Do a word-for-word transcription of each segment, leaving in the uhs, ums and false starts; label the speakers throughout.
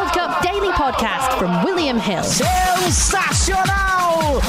Speaker 1: World Cup Daily Podcast from William Hill.
Speaker 2: Sensacional!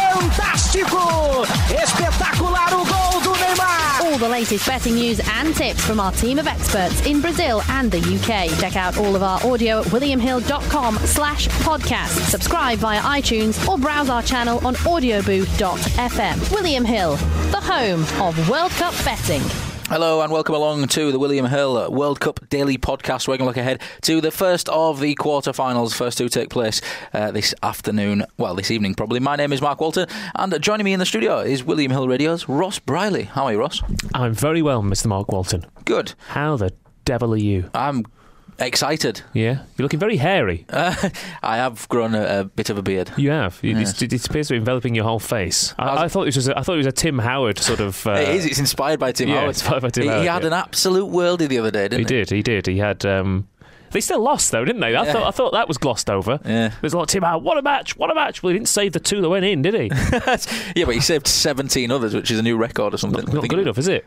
Speaker 2: Fantástico! Espetacular o gol do Neymar!
Speaker 1: All the latest betting news and tips from our team of experts in Brazil and the U K. Check out all of our audio at williamhill.com slash podcast. Subscribe via iTunes or browse our channel on audioboo dot f m. William Hill, the home of World Cup betting.
Speaker 3: Hello and welcome along to the William Hill World Cup Daily Podcast. We're going to look ahead to the first of the quarter-finals. First two take place uh, this afternoon, well, this evening probably. My name is Mark Walton, and joining me in the studio is William Hill Radio's Ross Briley. How are you, Ross?
Speaker 4: I'm very well, Mister Mark Walton.
Speaker 3: Good.
Speaker 4: How the devil are you?
Speaker 3: I'm excited.
Speaker 4: Yeah? You're looking very hairy.
Speaker 3: Uh, I have grown a, a bit of a beard.
Speaker 4: You have. It,
Speaker 3: Yes.
Speaker 4: it, it appears to be enveloping your whole face. I,
Speaker 3: How's-
Speaker 4: I thought it was. A, I thought it was a Tim Howard sort of. Uh,
Speaker 3: it is. It's inspired by Tim
Speaker 4: yeah,
Speaker 3: Howard.
Speaker 4: inspired by Tim
Speaker 3: he,
Speaker 4: Howard,
Speaker 3: he had
Speaker 4: yeah.
Speaker 3: an absolute worldie the other day, didn't
Speaker 4: He
Speaker 3: he?
Speaker 4: did. He did. He had. Um, they still lost though, didn't they? I
Speaker 3: Yeah.
Speaker 4: thought. I thought that was glossed over.
Speaker 3: Yeah.
Speaker 4: There's a lot of Tim Howard. What a match! What a match! Well, he didn't save the two that went in, did he?
Speaker 3: Yeah, but he saved seventeen others, which is a new record or something.
Speaker 4: Not,
Speaker 3: I think
Speaker 4: good
Speaker 3: it-
Speaker 4: enough, is it?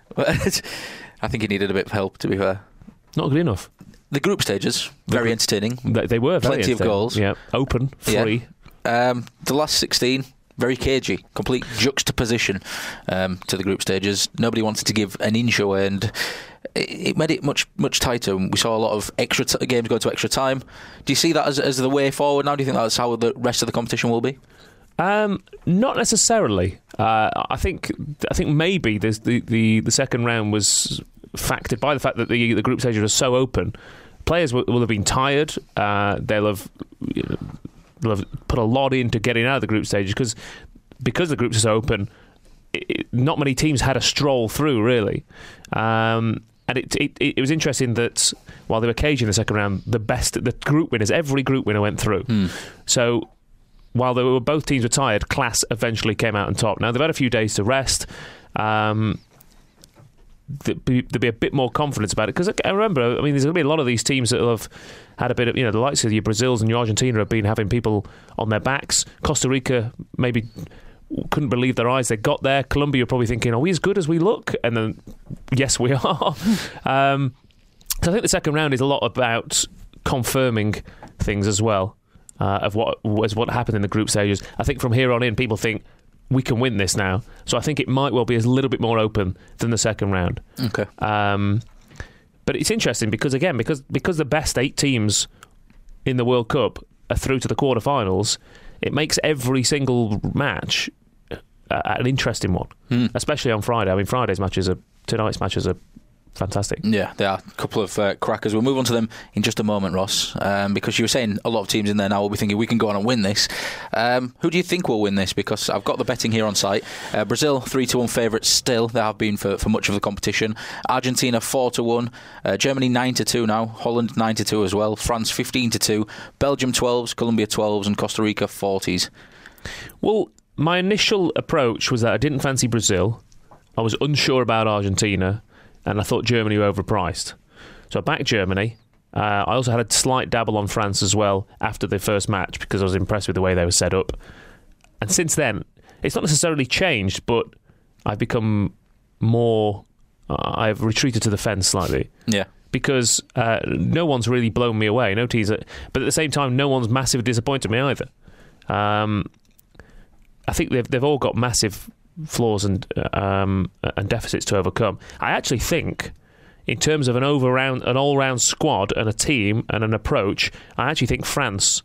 Speaker 3: I think he needed a bit of help, to be fair.
Speaker 4: Not good enough.
Speaker 3: The group stages, very
Speaker 4: group-
Speaker 3: entertaining.
Speaker 4: They, they were very
Speaker 3: Plenty of
Speaker 4: entertaining.
Speaker 3: goals.
Speaker 4: Yeah, open,
Speaker 3: Yeah.
Speaker 4: free.
Speaker 3: Um, the last sixteen, very cagey, complete juxtaposition um, to the group stages. Nobody wanted to give an inch away, and it, it made it much much tighter. We saw a lot of extra t- games go to extra time. Do you see that as, as the way forward now? Do you think that's how the rest of the competition will be?
Speaker 4: Um, not necessarily. Uh, I think I think maybe there's the, the, the second round was factored by the fact that the the group stages are so open. Players will, will have been tired. Uh, they'll have you know, they'll have put a lot into getting out of the group stages because because the groups are so open. It, it, not many teams had a stroll through really. Um, and it, it it was interesting that while they were cagey in the second round, the best the group winners, every group winner went through.
Speaker 3: Hmm.
Speaker 4: So. While they were both teams were tired, Class eventually came out on top. Now they've had a few days to rest. Um, there'll be, there'll be a bit more confidence about it because I remember, I mean, there's going to be a lot of these teams that have had a bit of, you know, the likes of your Brazils and your Argentina have been having people on their backs. Costa Rica maybe couldn't believe their eyes they got there. Colombia were probably thinking, are we as good as we look? And then, yes, we are. um, so I think the second round is a lot about confirming things as well. Uh, of what was what happened in the group stages. I think from here on in, people think we can win this now. So I think it might well be a little bit more open than the second round.
Speaker 3: Okay.
Speaker 4: Um, but it's interesting because again, because because the best eight teams in the World Cup are through to the quarterfinals, it makes every single match uh, an interesting one,
Speaker 3: Hmm.
Speaker 4: especially on Friday. I mean, Friday's matches are tonight's matches are fantastic.
Speaker 3: Yeah, there are a couple of uh, crackers. We'll move on to them in just a moment, Ross, um, because you were saying a lot of teams in there now will be thinking we can go on and win this. Um, who do you think will win this? Because I've got the betting here on site. Uh, Brazil, three to one favourites still. They have been for, for much of the competition. Argentina, four to one. Uh, Germany, nine to two now. Holland, nine to two as well. France, fifteen to two. Belgium, twelves. Colombia, twelves. And Costa Rica, forties.
Speaker 4: Well, my initial approach was that I didn't fancy Brazil. I was unsure about Argentina. And I thought Germany were overpriced. So I backed Germany. Uh, I also had a slight dabble on France as well after the first match because I was impressed with the way they were set up. And since then, it's not necessarily changed, but I've become more... Uh, I've retreated to the fence slightly.
Speaker 3: Yeah.
Speaker 4: Because uh, no one's really blown me away. No teaser. But at the same time, no one's massively disappointed me either. Um, I think they've they've all got massive... flaws and um, and deficits to overcome. I actually think, in terms of an over round, an all round squad and a team and an approach, I actually think France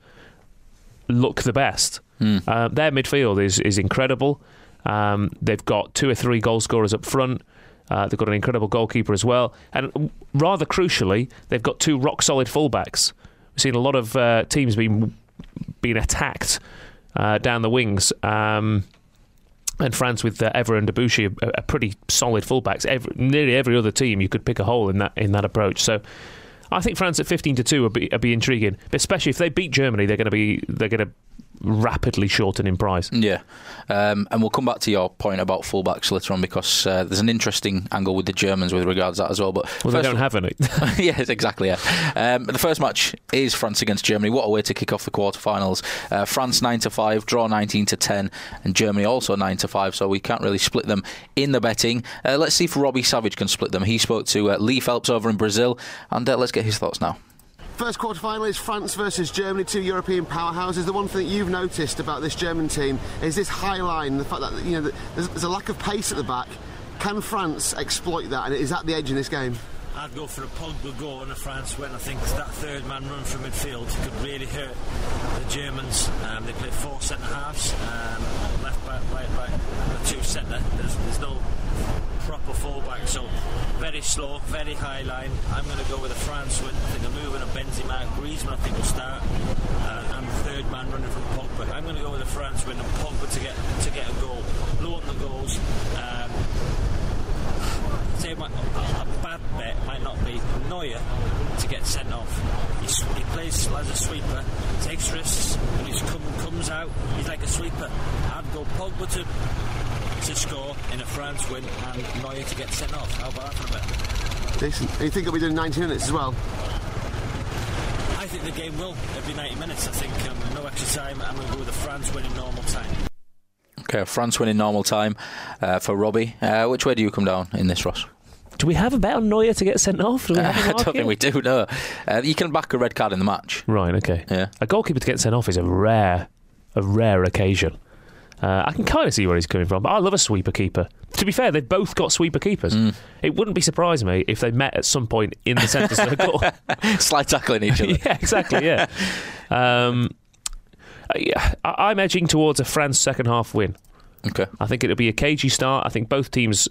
Speaker 4: look the best.
Speaker 3: Mm.
Speaker 4: Uh, their midfield is is incredible. Um, they've got two or three goal scorers up front. Uh, they've got an incredible goalkeeper as well, and rather crucially, they've got two rock solid fullbacks. We've seen a lot of uh, teams being being attacked uh, down the wings. Um, And France with uh, Evra and Debuchy are, are pretty solid fullbacks. Every, nearly every other team you could pick a hole in that in that approach. So I think France at fifteen to two would be, would be intriguing, but especially if they beat Germany, they're going to be they're going to rapidly shorten in price.
Speaker 3: Yeah, um, and we'll come back to your point about fullbacks later on because uh, there's an interesting angle with the Germans with regards to that as well. But
Speaker 4: well, they don't have any.
Speaker 3: Yes, exactly. Yeah. Um, the first match is France against Germany. What a way to kick off the quarterfinals! Uh, France nine to five, draw nineteen to ten, and Germany also nine to five. So we can't really split them in the betting. Uh, let's see if Robbie Savage can split them. He spoke to uh, Lee Phelps over in Brazil, and uh, let's get his thoughts now.
Speaker 5: First quarter-final is France versus Germany, two European powerhouses. The one thing that you've noticed about this German team is this high line, the fact that, you know, there's, there's a lack of pace at the back. Can France exploit that, and is that the edge in this game?
Speaker 6: I'd go for a Pogba goal in a France win. I think that third man run from midfield could really hurt the Germans. Um, they play four centre halves, um, left back, right back, and two centre. There's, there's no proper fullback, so very slow, very high line. I'm going to go with a France win. I think a moving of Benzema, Griezmann I think will start, uh, and the third man running from Pogba. I'm going to go with a France win and Pogba to get to get a goal, low on the goals. Um, say my, a, a bad bet might not be Neuer to get sent off. He's, he plays as a sweeper, takes risks, and he come, comes out. He's like a sweeper. I'd go Pogba to. to score in a France win and Neuer to get sent off. How about that for a bit?
Speaker 5: Decent. And you think it'll be doing ninety minutes as well?
Speaker 6: I think the game will. It'll be ninety minutes. I think um, no extra time. I'm going to go with a France win in normal time.
Speaker 3: Okay, France win in normal time uh, for Robbie. Uh, which way do you come down in this, Ross?
Speaker 4: Do we have a bet on Neuer to get sent off? Do we have a
Speaker 3: I don't think we do, no. Uh, you can back a red card in the match.
Speaker 4: Right, okay.
Speaker 3: Yeah.
Speaker 4: A goalkeeper to get sent off is a rare, a rare occasion. Uh, I can kind of see where he's coming from, but I love a sweeper keeper. To be fair, they've both got sweeper keepers. Mm. It wouldn't be surprising me if they met at some point in the centre circle.
Speaker 3: Slide tackling each other.
Speaker 4: Yeah, exactly, yeah. um, yeah. I'm edging towards a France second half win.
Speaker 3: Okay.
Speaker 4: I think it'll be a cagey start. I think both teams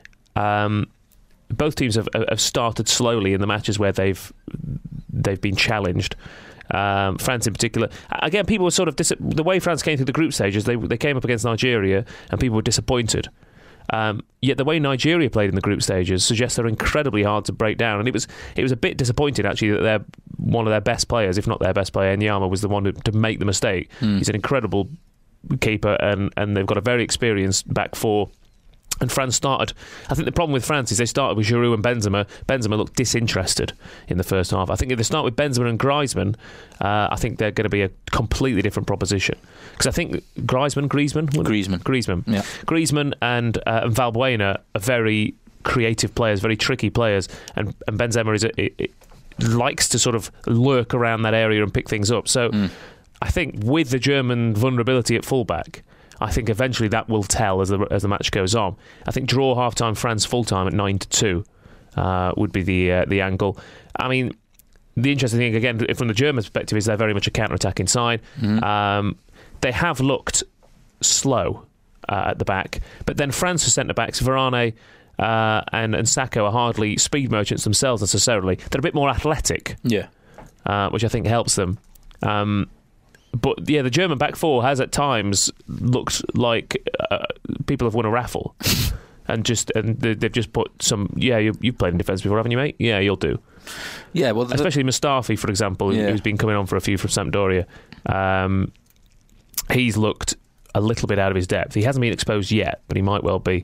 Speaker 4: um, both teams have, have started slowly in the matches where they've they've been challenged. Um, France in particular. Again, people were sort of dis- the way France came through the group stages. They they came up against Nigeria, and people were disappointed. Um, yet the way Nigeria played in the group stages suggests they're incredibly hard to break down. And it was it was a bit disappointing actually that they're one of their best players, if not their best player, Nyama, was the one to, to make the mistake. Mm. He's an incredible keeper, and and they've got a very experienced back four. And France started. I think the problem with France is they started with Giroud and Benzema. Benzema looked disinterested in the first half. I think if they start with Benzema and Griezmann, uh, I think they're going to be a completely different proposition. Because I think Griezmann, Griezmann,
Speaker 3: Griezmann,
Speaker 4: Griezmann,
Speaker 3: yeah,
Speaker 4: Griezmann and, uh, and Valbuena are very creative players, very tricky players, and and Benzema is a, it, it likes to sort of lurk around that area and pick things up. So mm. I think with the German vulnerability at fullback, I think eventually that will tell as the as the match goes on. I think draw half-time, France full-time at nine to two uh, would be the uh, the angle. I mean, the interesting thing, again, from the German perspective, is they're very much a counter-attacking side. Mm-hmm. Um, they have looked slow uh, at the back, but then France's centre-backs, Varane uh, and, and Sacco, are hardly speed merchants themselves necessarily. They're a bit more athletic,
Speaker 3: yeah,
Speaker 4: uh, which I think helps them. Um But yeah, the German back four has at times looked like uh, people have won a raffle, and just and they've just put some. Yeah, you, you've played in defence before, haven't you, mate? Yeah, you'll do.
Speaker 3: Yeah, well, the,
Speaker 4: especially Mustafi, for example, yeah. who's been coming on for a few from Sampdoria. Um, he's looked a little bit out of his depth. He hasn't been exposed yet, but he might well be.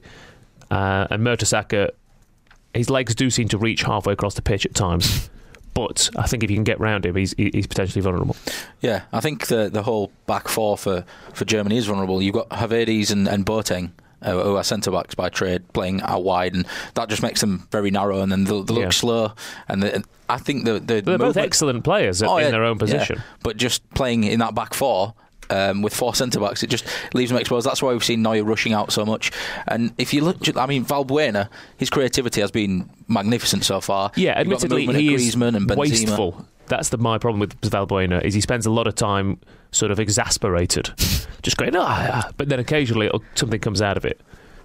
Speaker 4: Uh, and Mertesacker, his legs do seem to reach halfway across the pitch at times. But I think if you can get round him, he's he's potentially vulnerable.
Speaker 3: Yeah, I think the the whole back four for, for Germany is vulnerable. You've got Havertz and, and Boateng, uh, who are centre-backs by trade, playing out wide, and that just makes them very narrow, and then they, they look yeah. slow. And, the, and I think the, the
Speaker 4: they're both excellent players oh, in yeah, their own position.
Speaker 3: Yeah. But just playing in that back four, Um, with four centre-backs, it just leaves them exposed. That's why we've seen Neuer rushing out so much. And if you look, I mean, Valbuena, his creativity has been magnificent so far.
Speaker 4: Yeah, admittedly, he is
Speaker 3: and
Speaker 4: wasteful. That's the, my problem with Valbuena, is he spends a lot of time sort of exasperated, just going, ah, but then occasionally something comes out of it.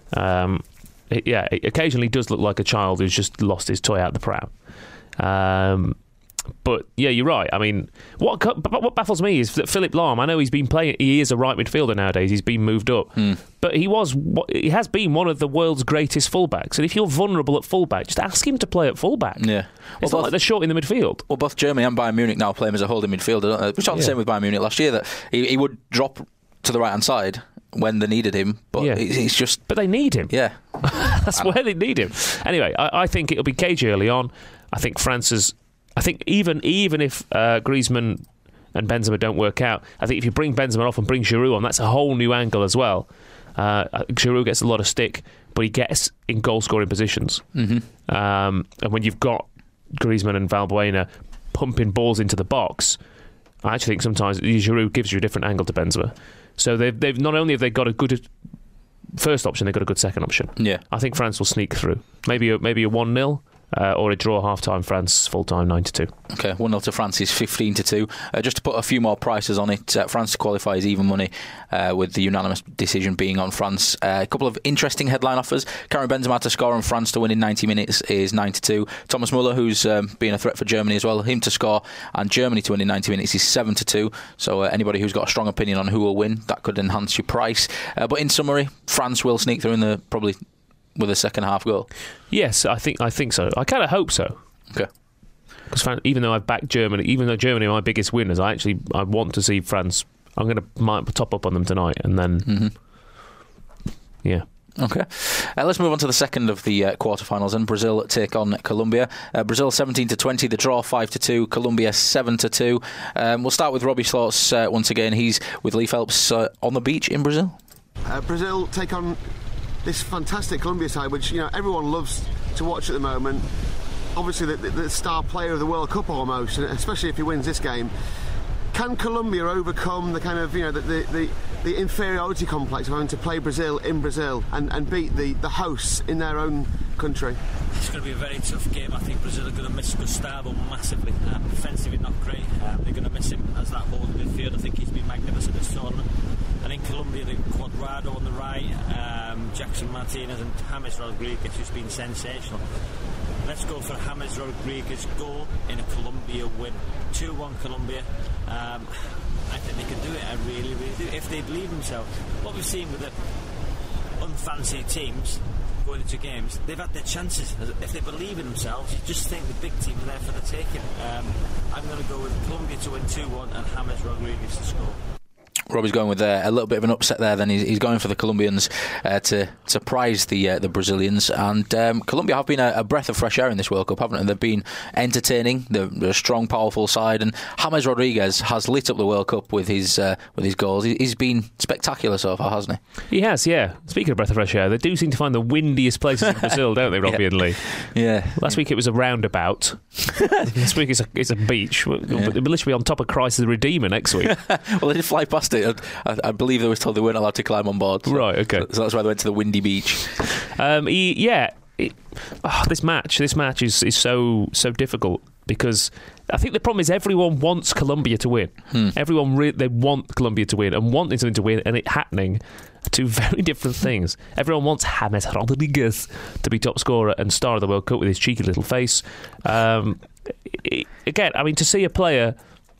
Speaker 4: Um, it yeah, it occasionally does look like a child who's just lost his toy out the pram. Um But yeah, you're right. I mean, what what baffles me is that Philipp Lahm, I know he's been playing. He is a right midfielder nowadays. He's been moved up, mm. but he was he has been one of the world's greatest fullbacks. And if you're vulnerable at fullback, just ask him to play at fullback.
Speaker 3: Yeah, well,
Speaker 4: it's
Speaker 3: both,
Speaker 4: not like they're short in the midfield.
Speaker 3: Well, both Germany and Bayern Munich now play him as a holding midfielder, don't they? Which aren't yeah. the same with Bayern Munich last year. That he, he would drop to the right hand side when they needed him, but yeah. he's just.
Speaker 4: But they need him.
Speaker 3: Yeah,
Speaker 4: that's where they need him. Anyway, I, I think it'll be cagey early on. I think France's. I think even even if uh, Griezmann and Benzema don't work out, I think if you bring Benzema off and bring Giroud on, that's a whole new angle as well. Uh, Giroud gets a lot of stick, but he gets in goal-scoring positions. Mm-hmm. Um, and when you've got Griezmann and Valbuena pumping balls into the box, I actually think sometimes Giroud gives you a different angle to Benzema. So they've, they've not only have they got a good first option, they've got a good second option.
Speaker 3: Yeah.
Speaker 4: I think France will sneak through. Maybe a, maybe a one nil. Uh, or a draw half-time, France full-time nine to two.
Speaker 3: Okay, one nil to France is fifteen to two. Uh, just to put a few more prices on it, uh, France to qualify is even money, uh, with the unanimous decision being on France. Uh, a couple of interesting headline offers. Karim Benzema to score and France to win in ninety minutes is nine to two. Thomas Muller, who's um, being a threat for Germany as well, him to score and Germany to win in ninety minutes is seven to two. So uh, anybody who's got a strong opinion on who will win, that could enhance your price. Uh, but in summary, France will sneak through in the probably... with a second half goal.
Speaker 4: Yes, I think I think so. I kind of hope so.
Speaker 3: Okay.
Speaker 4: Because even though I've backed Germany, even though Germany are my biggest winners, I actually I want to see France. I'm going to top up on them tonight, and then mm-hmm. yeah.
Speaker 3: Okay, uh, let's move on to the second of the uh, quarterfinals. And Brazil take on Colombia. Uh, Brazil seventeen to twenty. The draw five to two. Colombia seven to two. Um, we'll start with Robbie Slaughter uh, once again. He's with Lee Phelps uh, on the beach in Brazil.
Speaker 5: Uh, Brazil take on this fantastic Colombia side, which, you know, everyone loves to watch at the moment. Obviously the, the, the star player of the World Cup almost, and especially if he wins this game. Can Colombia overcome the kind of, you know, the the, the, the inferiority complex of having to play Brazil in Brazil and, and beat the, the hosts in their own country?
Speaker 6: It's going to be a very tough game. I think Brazil are going to miss Gustavo massively. Um, defensively not great. Um, they're going to miss him as that holding midfield. I think he's been magnificent this tournament. And in Colombia, the Cuadrado on the right, um, Jackson Martinez and James Rodriguez, who's been sensational. Let's go for James Rodriguez goal in a Colombia win. two one Colombia. Um, I think they can do it. I really, really do. If they believe themselves. What we've seen with the unfancy teams going into games, they've had their chances. If they believe in themselves, you just think the big team are there for the taking. Um, I'm going to go with Colombia to win two one and James Rodriguez to score.
Speaker 3: Robbie's going with uh, a little bit of an upset there. Then he's, he's going for the Colombians uh, to surprise the uh, the Brazilians. And um, Colombia have been a, a breath of fresh air in this World Cup, haven't they? They've been entertaining. They're, they're a strong, powerful side. And James Rodriguez has lit up the World Cup with his uh, with his goals. He, he's been spectacular so far, hasn't he?
Speaker 4: He has, yeah. Speaking of breath of fresh air, they do seem to find the windiest places in Brazil, don't they, Robbie
Speaker 3: yeah.
Speaker 4: and Lee?
Speaker 3: Yeah.
Speaker 4: Last week it was a roundabout. This week it's a, it's a beach. Yeah. We'll literally be on top of Christ the Redeemer next week.
Speaker 3: Well, they did fly past it. I, I believe they were told they weren't allowed to climb on board. So,
Speaker 4: right, okay.
Speaker 3: So, so that's why they went to the windy beach.
Speaker 4: Um, he, yeah. It, oh, this match, this match is, is so so difficult because I think the problem is everyone wants Colombia to win. Hmm. Everyone re- they want Colombia to win, and wanting something to win and it happening are two very different things. Everyone wants James Rodriguez to be top scorer and star of the World Cup with his cheeky little face. Um, it, again, I mean, to see a player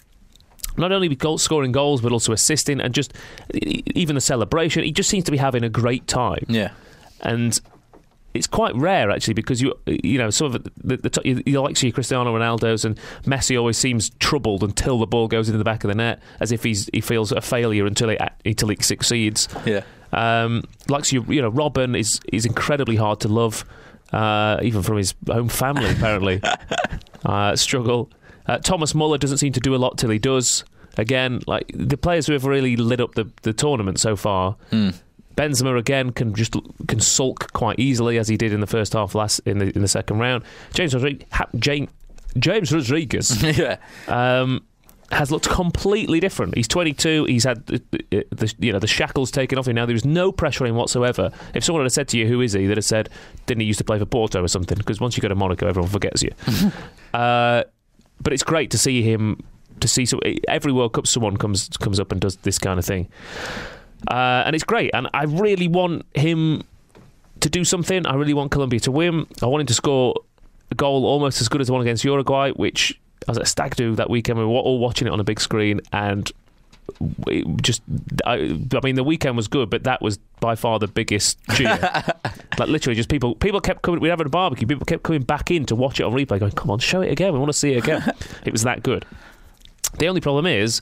Speaker 4: not only goal, scoring goals, but also assisting, and just even the celebration. He just seems to be having a great time.
Speaker 3: Yeah,
Speaker 4: and it's quite rare actually because you you know some of the, the, the you, you like to see Cristiano Ronaldo's, and Messi always seems troubled until the ball goes into the back of the net, as if he's he feels a failure until he until he succeeds.
Speaker 3: Yeah,
Speaker 4: um, likes you you know Robin is is incredibly hard to love, uh, even from his own family apparently. uh, struggle. Uh, Thomas Muller doesn't seem to do a lot till he does. Again, like the players who have really lit up the, the tournament so far. Mm. Benzema again can just can sulk quite easily, as he did in the first half last in the in the second round. James Rodriguez, James, James Rodriguez,
Speaker 3: yeah,
Speaker 4: um, has looked completely different. He's twenty-two. He's had the, the you know the shackles taken off him now. There was no pressure on him whatsoever. If someone had said to you, "Who is he?" they'd have said, "Didn't he used to play for Porto or something?" Because once you go to Monaco, everyone forgets you. uh, But it's great to see him, to see so every World Cup someone comes comes up and does this kind of thing. Uh, and it's great. And I really want him to do something. I really want Colombia to win. I want him to score a goal almost as good as the one against Uruguay, which I was at Stag Do that weekend. We were all watching it on a big screen. And it just, I, I mean, the weekend was good, but that was by far the biggest cheer. Like literally, just people people kept coming. We were having a barbecue. People kept coming back in to watch it on replay, going, "Come on, show it again. We want to see it again." It was that good. The only problem is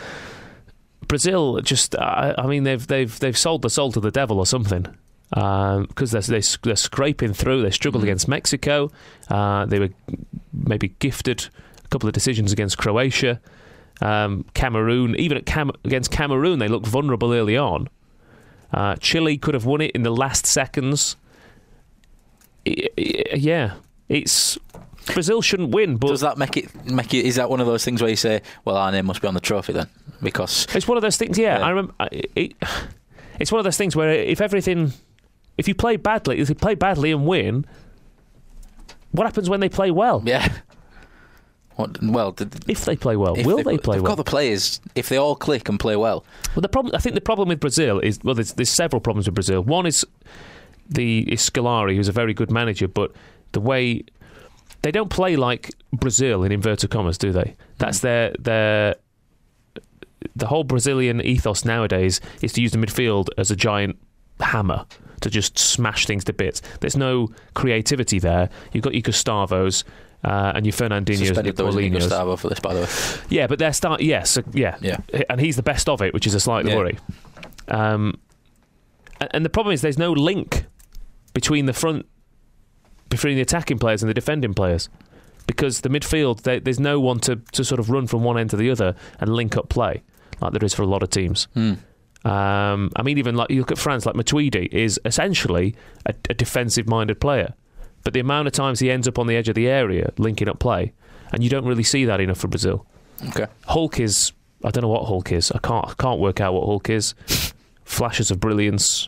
Speaker 4: Brazil. Just, I, I mean, they've they've they've sold the soul to the devil or something. Because um, they're, they're they're scraping through. They struggled mm. against Mexico. Uh, they were maybe gifted a couple of decisions against Croatia. Um, Cameroon, even at Cam- against Cameroon, they looked vulnerable early on. Uh, Chile could have won it in the last seconds. I, I, yeah, it's Brazil shouldn't win, but
Speaker 3: does that make it make it? Is that one of those things where you say, "Well, our name must be on the trophy then"? Because
Speaker 4: it's one of those things. Yeah,
Speaker 3: yeah.
Speaker 4: I remember. It, it's one of those things where if everything, if you play badly, if you play badly and win, what happens when they play well?
Speaker 3: Yeah. What, well, the,
Speaker 4: if they play well, will they play
Speaker 3: they've
Speaker 4: well?
Speaker 3: Got the players. If they all click and play well.
Speaker 4: Well, the problem. I think the problem with Brazil is well, there's, there's several problems with Brazil. One is the is Scolari, who's a very good manager, but the way they don't play like Brazil in inverted commas, do they? That's mm. their their the whole Brazilian ethos nowadays is to use the midfield as a giant hammer to just smash things to bits. There's no creativity there. You've got your Gustavos uh, and your Fernandinhos.
Speaker 3: Suspended
Speaker 4: and your Paulinhos.
Speaker 3: Gustavo for this, by the way.
Speaker 4: Yeah, but they're start. Yes, yeah,
Speaker 3: yeah,
Speaker 4: and he's the best of it, which is a slight
Speaker 3: yeah.
Speaker 4: worry. Um, and the problem is there's no link between the front. Between the attacking players and the defending players, because the midfield they, there's no one to, to sort of run from one end to the other and link up play like there is for a lot of teams.
Speaker 3: Mm.
Speaker 4: Um, I mean, even like you look at France, like Matuidi is essentially a, a defensive-minded player, but the amount of times he ends up on the edge of the area linking up play, and you don't really see that enough for Brazil.
Speaker 3: Okay,
Speaker 4: Hulk is I don't know what Hulk is. I can't I can't work out what Hulk is. Flashes of brilliance.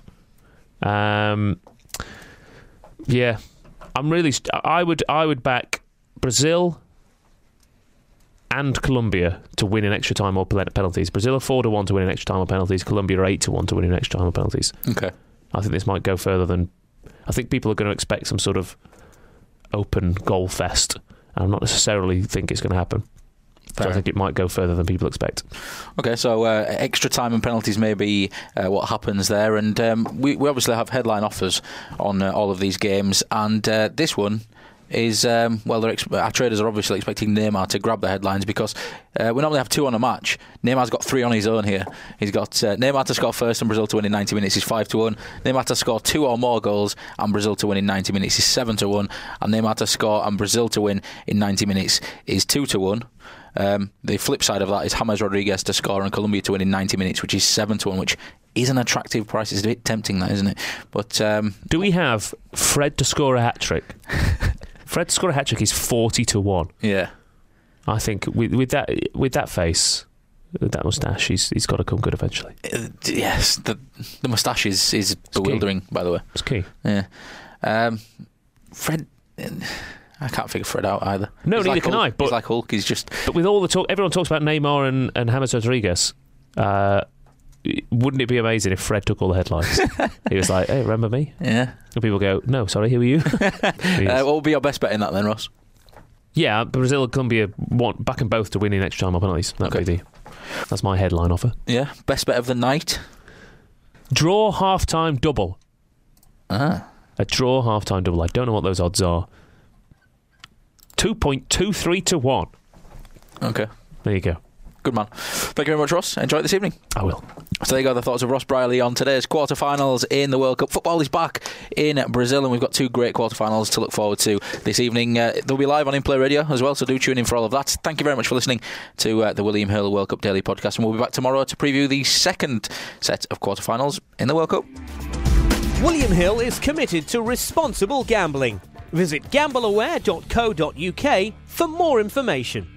Speaker 4: Um, yeah. I'm really. St- I would. I would back Brazil and Colombia to win in extra time or penalties. Brazil are four to one to win in extra time or penalties. Colombia are eight to one to win in extra time or penalties.
Speaker 3: Okay.
Speaker 4: I think this might go further than. I think people are going to expect some sort of open goal fest. I'm not necessarily think it's going to happen. So I think it might go further than people expect.
Speaker 3: Okay, so uh, extra time and penalties may be uh, what happens there. And um, we, we obviously have headline offers on uh, all of these games. And uh, this one is, um, well, they're ex- our traders are obviously expecting Neymar to grab the headlines because uh, we normally have two on a match. Neymar's got three on his own here. He's got uh, Neymar to score first and Brazil to win in ninety minutes is five to one. Neymar to score two or more goals and Brazil to win in ninety minutes is seven to one. And Neymar to score and Brazil to win in ninety minutes is two to one. Um, the flip side of that is James Rodriguez to score and Colombia to win in ninety minutes, which is seven to one, which is an attractive price. It's a bit tempting, that, isn't it? But um,
Speaker 4: do we have Fred to score a hat trick? Fred to score a hat trick is forty to one.
Speaker 3: Yeah,
Speaker 4: I think with, with that with that face, with that moustache, he's he's got to come good eventually.
Speaker 3: Uh, yes, the the moustache is is bewildering. By the way,
Speaker 4: it's key.
Speaker 3: Yeah, um, Fred. I can't figure Fred out either.
Speaker 4: No,
Speaker 3: he's
Speaker 4: neither
Speaker 3: like
Speaker 4: can
Speaker 3: Hulk.
Speaker 4: I. But
Speaker 3: he's like Hulk. He's just.
Speaker 4: But with all the talk, everyone talks about Neymar and, and James Rodriguez. Uh, wouldn't it be amazing if Fred took all the headlines? He was like, "Hey, remember me?"
Speaker 3: Yeah.
Speaker 4: And people go, "No, sorry, who are you?"
Speaker 3: uh, what would be your best bet in that then, Ross?
Speaker 4: Yeah, Brazil and Colombia want back and both to win in extra time or penalties. That'd
Speaker 3: okay.
Speaker 4: be the. That's my headline offer.
Speaker 3: Yeah, best bet of the night.
Speaker 4: Draw half-time double.
Speaker 3: Ah.
Speaker 4: A draw half-time double. I don't know what those odds are. two point two three to one.
Speaker 3: Okay.
Speaker 4: There you go.
Speaker 3: Good man. Thank you very much, Ross. Enjoy it this evening.
Speaker 4: I will.
Speaker 3: So there you go, the thoughts of Ross Brierley on today's quarterfinals in the World Cup. Football is back in Brazil and we've got two great quarterfinals to look forward to this evening. Uh, they'll be live on In Play Radio as well, so do tune in for all of that. Thank you very much for listening to uh, the William Hill World Cup Daily Podcast, and we'll be back tomorrow to preview the second set of quarterfinals in the World Cup.
Speaker 7: William Hill is committed to responsible gambling. Visit gamble aware dot co dot uk for more information.